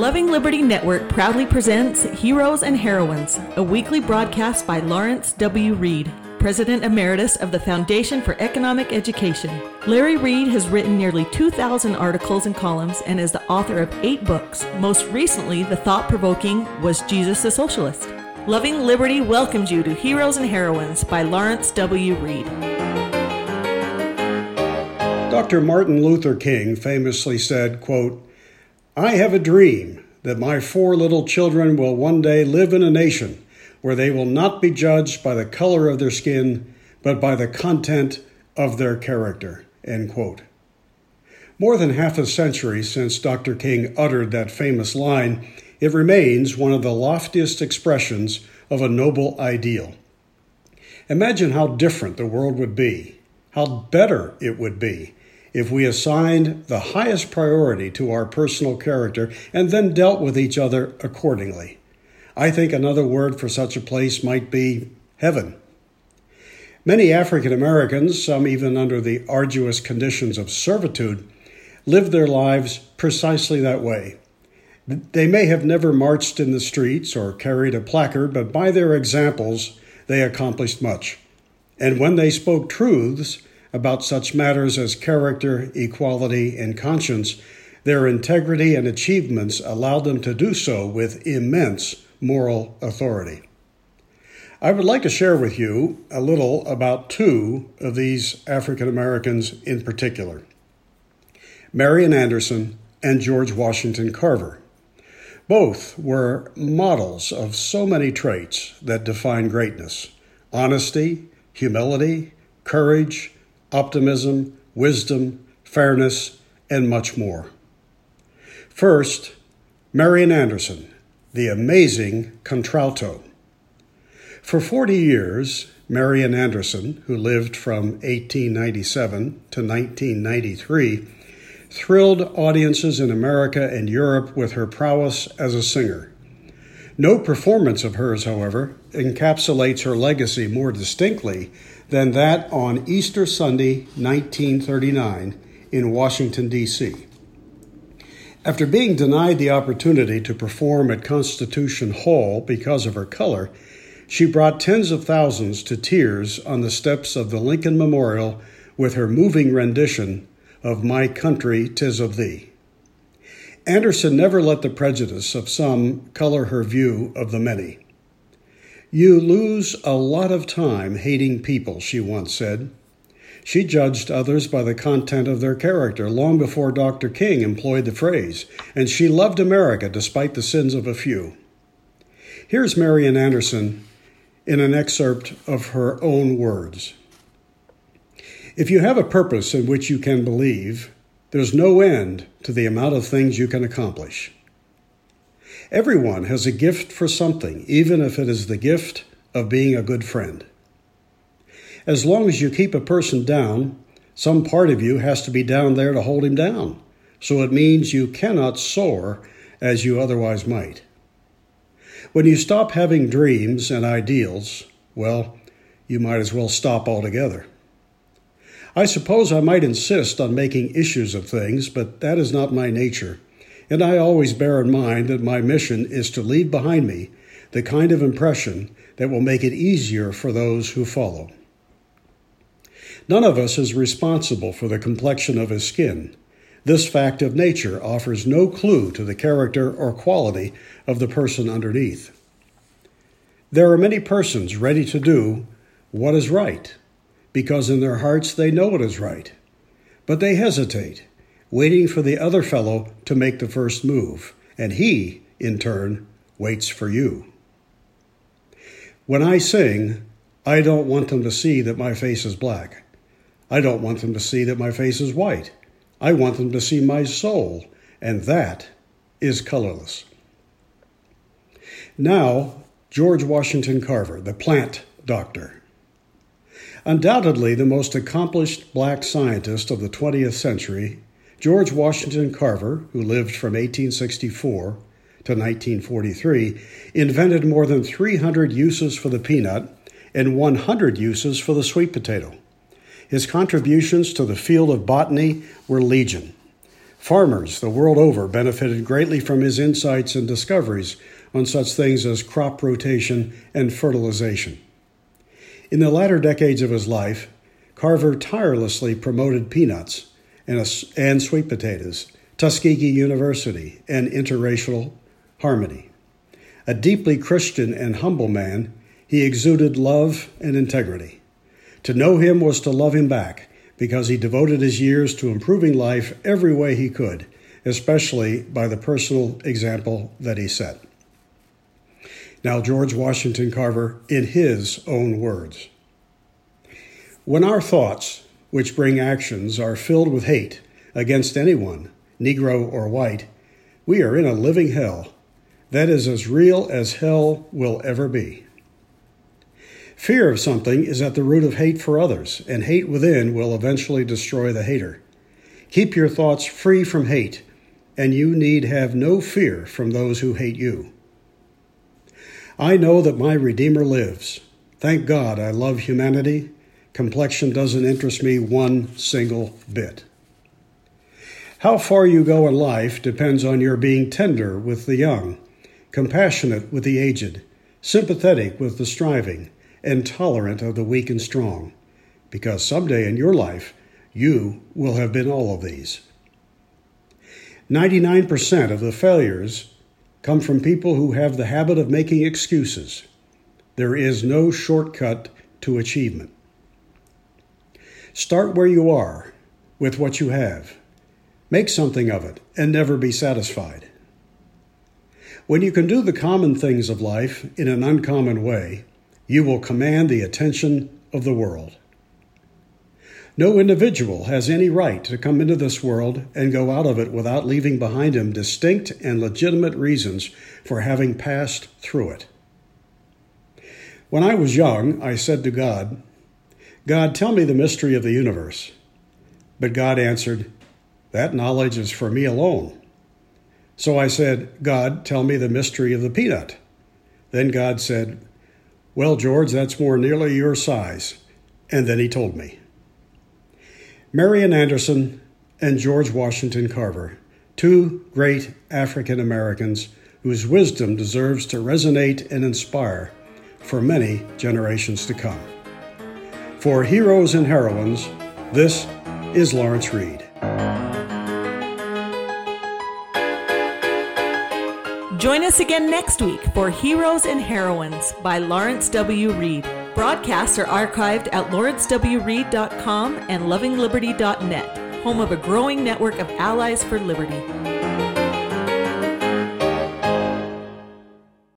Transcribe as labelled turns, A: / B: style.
A: Loving Liberty Network proudly presents Heroes and Heroines, a weekly broadcast by Lawrence W. Reed, President Emeritus of the Foundation for Economic Education. Larry Reed has written nearly 2,000 articles and columns and is the author of 8 books. Most recently, the thought-provoking Was Jesus a Socialist? Loving Liberty welcomes you to Heroes and Heroines by Lawrence W. Reed.
B: Dr. Martin Luther King famously said, quote, "I have a dream that my 4 little children will one day live in a nation where they will not be judged by the color of their skin, but by the content of their character," end quote. More than half a century since Dr. King uttered that famous line, it remains one of the loftiest expressions of a noble ideal. Imagine how different the world would be, how better it would be, if we assigned the highest priority to our personal character and then dealt with each other accordingly. I think another word for such a place might be heaven. Many African Americans, some even under the arduous conditions of servitude, live their lives precisely that way. They may have never marched in the streets or carried a placard, but by their examples, they accomplished much. And when they spoke truths about such matters as character, equality, and conscience, their integrity and achievements allowed them to do so with immense moral authority. I would like to share with you a little about 2 of these African Americans in particular, Marian Anderson and George Washington Carver. Both were models of so many traits that define greatness: honesty, humility, courage, optimism, wisdom, fairness, and much more. First, Marian Anderson, the amazing contralto. For 40 years, Marian Anderson, who lived from 1897 to 1993, thrilled audiences in America and Europe with her prowess as a singer. No performance of hers, however, encapsulates her legacy more distinctly than that on Easter Sunday, 1939, in Washington, D.C. After being denied the opportunity to perform at Constitution Hall because of her color, she brought tens of thousands to tears on the steps of the Lincoln Memorial with her moving rendition of My Country, 'Tis of Thee. Anderson never let the prejudice of some color her view of the many. "You lose a lot of time hating people," she once said. She judged others by the content of their character long before Dr. King employed the phrase, and she loved America despite the sins of a few. Here's Marian Anderson in an excerpt of her own words. "If you have a purpose in which you can believe, there's no end to the amount of things you can accomplish. Everyone has a gift for something, even if it is the gift of being a good friend. As long as you keep a person down, some part of you has to be down there to hold him down, so it means you cannot soar as you otherwise might. When you stop having dreams and ideals, well, you might as well stop altogether. I suppose I might insist on making issues of things, but that is not my nature. And I always bear in mind that my mission is to leave behind me the kind of impression that will make it easier for those who follow. None of us is responsible for the complexion of his skin. This fact of nature offers no clue to the character or quality of the person underneath. There are many persons ready to do what is right, because in their hearts they know it is right, but they hesitate, waiting for the other fellow to make the first move, and he, in turn, waits for you. When I sing, I don't want them to see that my face is black. I don't want them to see that my face is white. I want them to see my soul, and that is colorless." Now, George Washington Carver, the plant doctor. Undoubtedly the most accomplished black scientist of the 20th century, George Washington Carver, who lived from 1864 to 1943, invented more than 300 uses for the peanut and 100 uses for the sweet potato. His contributions to the field of botany were legion. Farmers the world over benefited greatly from his insights and discoveries on such things as crop rotation and fertilization. In the latter decades of his life, Carver tirelessly promoted peanuts and sweet potatoes, Tuskegee University, and interracial harmony. A deeply Christian and humble man, he exuded love and integrity. To know him was to love him back, because he devoted his years to improving life every way he could, especially by the personal example that he set. Now, George Washington Carver, in his own words. When our thoughts, which bring actions, are filled with hate against anyone, Negro or white, we are in a living hell that is as real as hell will ever be. Fear of something is at the root of hate for others, and hate within will eventually destroy the hater. Keep your thoughts free from hate, and you need have no fear from those who hate you. I know that my Redeemer lives. Thank God I love humanity. Complexion doesn't interest me one single bit. How far you go in life depends on your being tender with the young, compassionate with the aged, sympathetic with the striving, and tolerant of the weak and strong, because someday in your life, you will have been all of these. 99% of the failures come from people who have the habit of making excuses. There is no shortcut to achievement. Start where you are, with what you have. Make something of it, and never be satisfied. When you can do the common things of life in an uncommon way, you will command the attention of the world. No individual has any right to come into this world and go out of it without leaving behind him distinct and legitimate reasons for having passed through it. When I was young, I said to God, "God, tell me the mystery of the universe." But God answered, "That knowledge is for me alone." So I said, "God, tell me the mystery of the peanut." Then God said, "Well, George, that's more nearly your size." And then he told me. Marian Anderson and George Washington Carver, two great African Americans whose wisdom deserves to resonate and inspire for many generations to come. For Heroes and Heroines, this is Lawrence Reed.
A: Join us again next week for Heroes and Heroines by Lawrence W. Reed. Broadcasts are archived at lawrencewreed.com and lovingliberty.net, home of a growing network of allies for liberty.